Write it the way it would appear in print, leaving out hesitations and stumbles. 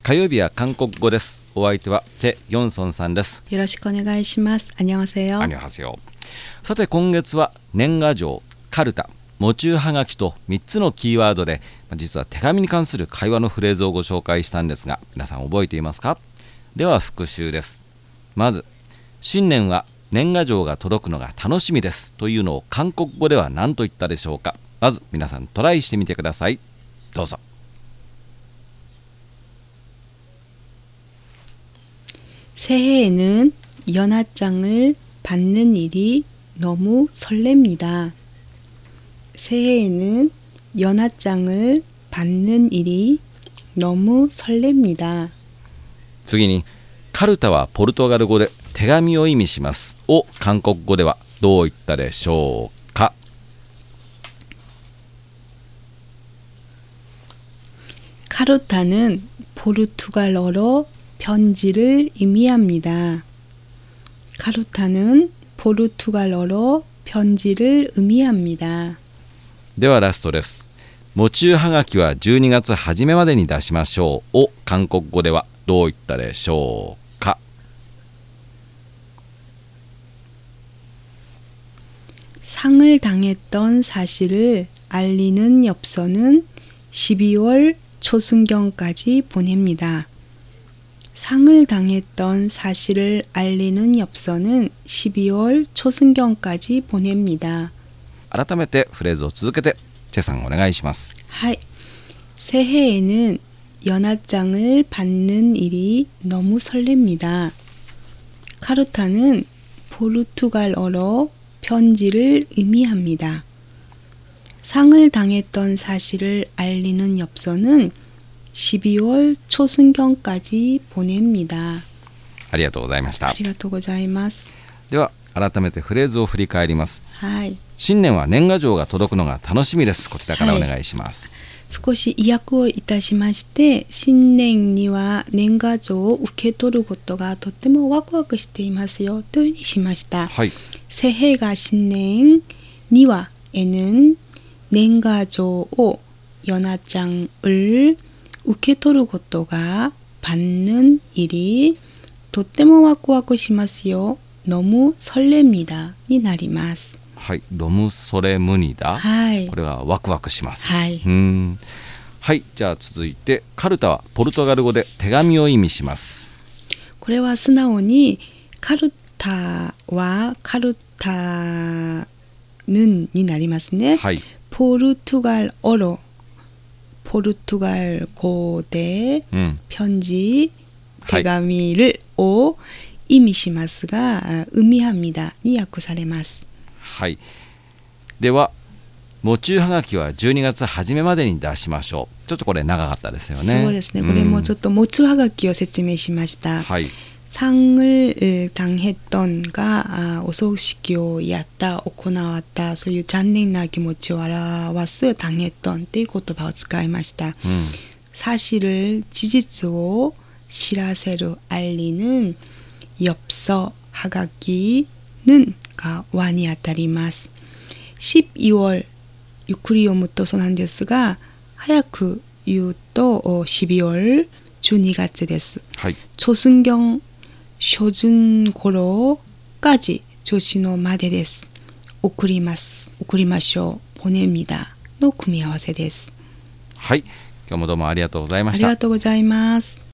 火曜日は韓国語です。お相手はテ・ヨンソンさんです。 よろしくお願いします。안녕하세요。 안녕하세요。さて今月は年賀状、カルタ、喪中はがきと3つのキーワードで実は手紙に関する会話のフレーズをご紹介したんですが、皆さん覚えていますか？では復習です。まず、新年は年賀状が届くのが楽しみですというのを韓国語では何と言ったでしょうか？まず皆さんトライしてみてください。どうぞ。 새해에는 연하장을 받는 일이 너무 설렙니다. 새해에는 연하장을 받는 일이 너무 설렙니다. 次に、カルタはポルトガル語で手紙を意味しますを韓国語ではどう言ったでしょうか？ 카르타는 포르투갈어로 편지를 의미합니다. 카르타는 포르투갈어로 편지를 의미합니다. ではラストです。喪中はがきは12月初めまでに出しましょうを韓国語ではどう言ったでしょうか？ 상을 당했던 사실을 알리는 엽서는 12월 초순경까지 보냅니다. 상을 당했던 사실을 알리는 엽서는 12월 초순경까지 보냅니다. 改めてフレーズを続けてチェさんお願いします。 はい。새해에는 연하장을 받는 일이 너무 설렙니다. 카르타는 포르투갈어로 편지를 의미합니다. 상을 당했던 사실을 알리는 엽서는 12월 초순경까지 보냅니다. ありがとうございました。 ありがとうございます。 では改めてフレーズを振り返ります。 はい。 新年は年賀状が届くのが楽しみです。こちらからお願いします。 少し意訳をいたしまして、新年には年賀状を受け取ることがとてもワクワクしていますよというふうにしました。 はい。 새해가 신년, 니와에는年賀状を 연하장을 受け取ることが 받는 일이 とってもワクワクしますよ。너무 설렙니다になります。 はい、ロムソレムニダ、 はい、 これがワクワクします。 はい、 はい、じゃあ続いてカルタはポルトガル語で手紙を意味します。 これは素直にカルタはカルタヌンになりますね。 はい、 ポルトガル어로ポルトガル語で편지、手紙を意味しますが、의미합니다に訳されます。 はい。では喪中はがきは12月初めまでに出しましょう。ちょっとこれ長かったですよね。 そうですね。これもちょっと喪中はがきを説明しました。 はい。 상을 당했던가お葬式をやった行わったそういう残念な気持ちを表す당했던っていう言葉を使いました。사실을事実を知らせる알리는 엽서 하가기는が和にあたります。12월ゆっくり読むとそうなんですが、早く言うと12월 12月です。 はい。 초순경初旬頃까지 조시のまでです。送ります。送りましょう。보냅니다の組み合わせです。 はい。今日もどうもありがとうございました。 ありがとうございます。